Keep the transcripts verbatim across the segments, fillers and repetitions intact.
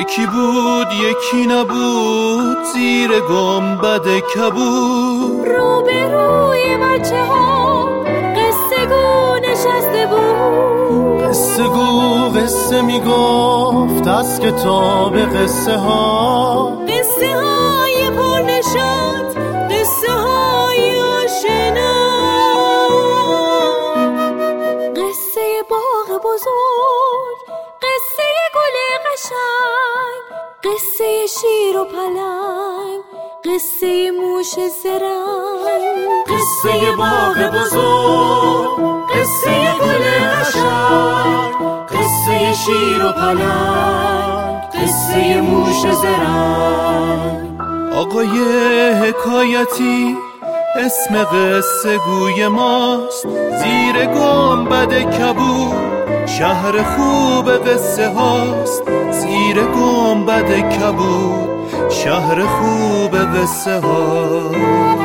یکی بود یکی نبود زیر گنبد کبود، روبروی بچه ها قصه گو نشسته بود. قصه گو قصه میگفت از کتاب قصه ها، قصه های پرنشاط، قصه های آشنا، قصه باغ بزرگ، قصه گل قشنگ، قصه شیر و پلنگ، قصه موش زرنگ. قصه باغ بزرگ، قصه گل قشنگ، قصه شیر و پلنگ، قصه موش زرنگ. آقای حکایتی اسم قصه گوی ماست، زیر گنبد کبود شهر خوب قصه هاست. زیر گنبد کبود شهر خوب قصه هاست.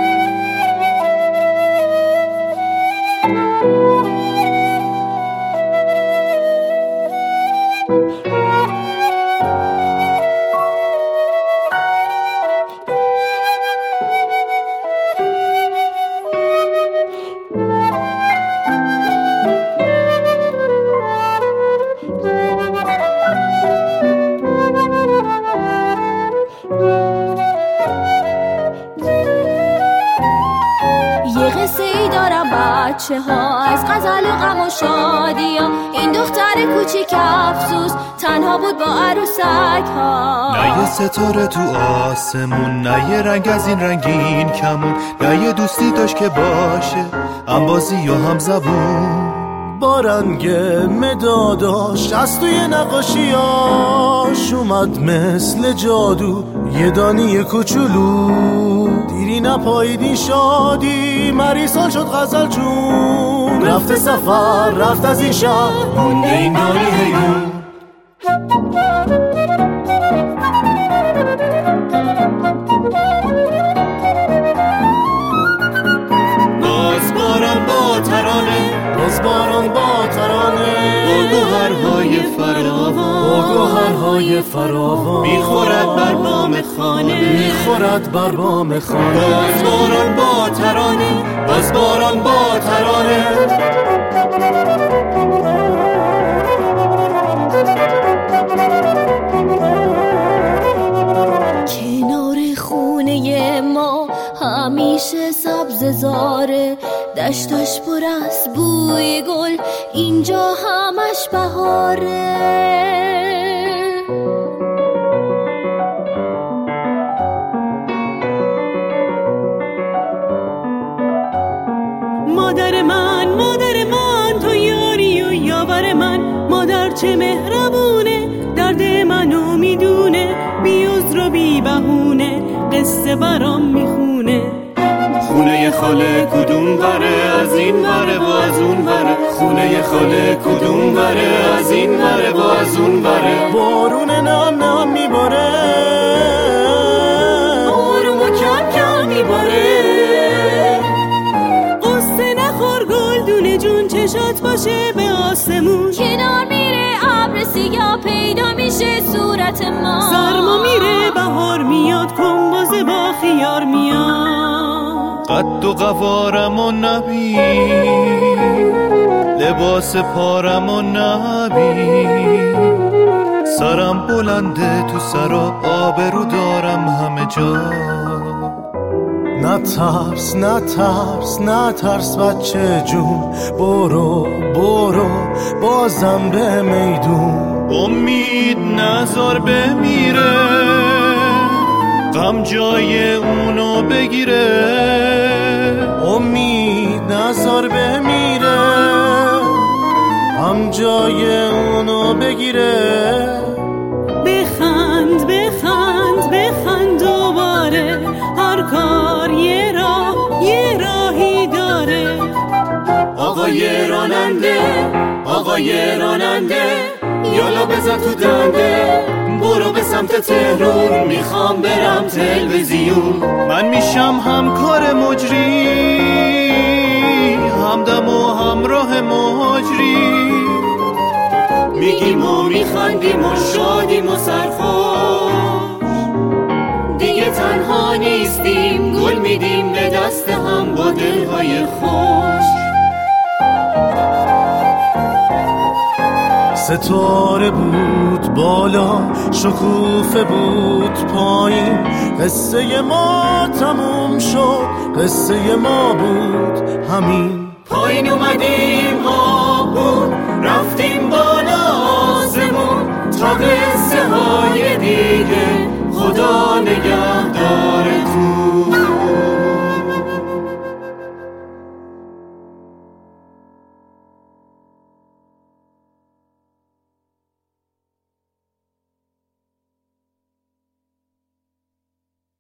بچه ها از غزل و غم و شادی ها، این دختر کوچیک افسوس تنها بود با عروسک ها. نه یه ستاره تو آسمون، نه یه رنگ از این رنگین کمون، نه یه دوستی داشت که باشه انبازی و هم زبون. با رنگ مداداش از توی نقاشیاش اومد مثل جادو یه دانی کوچولو. دیری نپاییدی شادی مریسال شد غزل جون، رفته سفر رفت از این شهر مونده این دانی هیون. باز باران با ترانه، باز باران با ترانه، با گوهرهای فراوان، با گوهرهای فراوان میخورد بر بام خانه، میخورد بر بام خانه. باز باران با ترانه، باز باران با ترانه. کنار خونه ما همیشه سبز زاره، دشتاش پر از بوی گل، اینجا همش بهاره. مادر من مادر من تو یاری و یاور من، مادر چه مهربونه درد منو میدونه، بی عذر و بی بهونه قصه برام میخونه. خونه خاله کدوم وره از این وره و از اون وره، خونه خاله کدوم وره از این وره و از اون وره. بارون نم نم میباره، آروم و کم کم میباره. قصه نخور گلدون جون، چشات باشه به آسمون. کنار میره ابر سیاه پیدا میشه صورت ما، سرما میره بهار میاد کنباز با خیار میاد. قد و قوارم و نبی، لباس پارم و نبی، سرم بلنده تو سرا آبرو دارم همه جا. نترس نترس نترس بچه جون، برو برو بازم به میدون. امید نذار بمیره، غم جای اونو بگیره. امید نذار بمیره، غم جای اونو بگیره. بخند بخند بخند دوباره، هر کار یه راه یه راهی داره. آقای راننده آقای راننده، یالا بزن تو دنده، برو به سمت تهرون، میخوام برم تلویزیون. من میشم همکار مجری، همدم و همراه مجری، میگیم و میخوام میخندیم و شادیم و سرخوش، دیگه تنها نیستیم، گل میدیم به دست هم با دلهای خوش. ستاره بود بالا، شکوفه بود پایین، قصه ما تموم شد، قصه ما بود همین. پایین اومدیم آب بود، رفتیم بالا آسمون، تا قصه های دیگه خدا نگهدارتون.